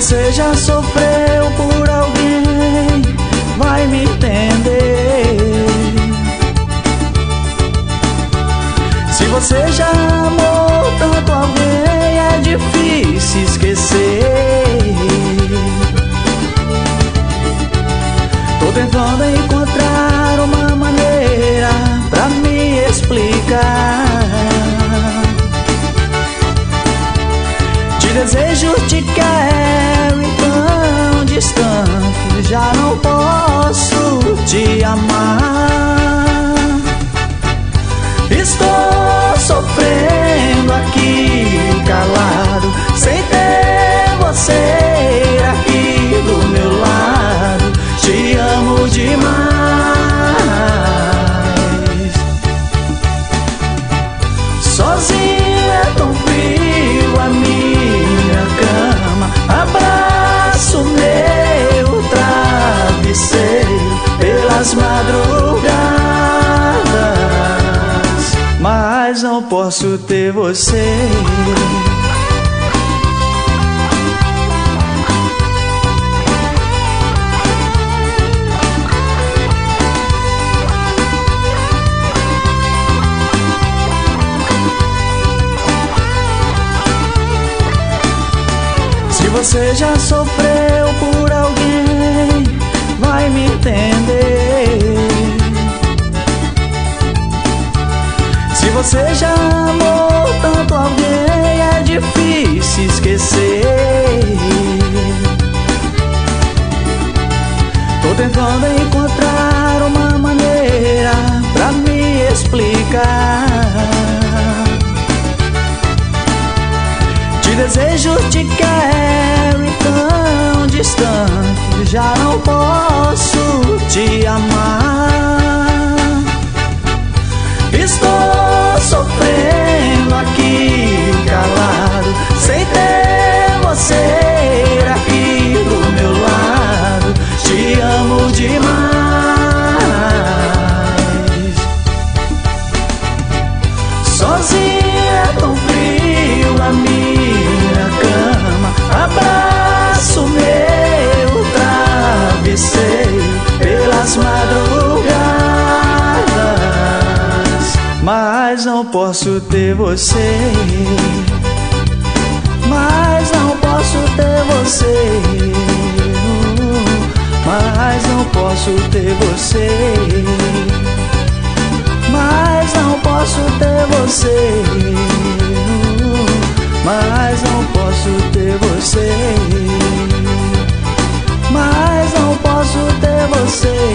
você já sofreu por alguém, vai me entender. Se você já amou tanto alguém, é difícil esquecer. Tô tentando encontrar uma maneira pra me explicar. Te desejo, te quero e tão distante, já não posso te amar. Estou sofrendo aqui calado, sem ter você aqui do meu lado. Te amo demais. Sozinho é tão frio a minha cama, abraço meu travesseiro pelas madrugadas, mas não posso ter você. Se você já sofreu por alguém, vai me entender. Se você já amou tanto alguém, é difícil esquecer. Tô tentando encontrar uma maneira pra me explicar. Te desejo, te quero e tão distante, já não posso te amar. Estou sofrendo aqui calado, sem ter você aqui do meu lado. Te amo demais. Sozinho é tão frio a minha cama, abraço meu travesseiro pelas madrugadas, mas não posso ter você. Mas não posso ter você. Mas não posso ter você. Mas não posso ter você. Mas não posso ter você. Mas não posso ter você.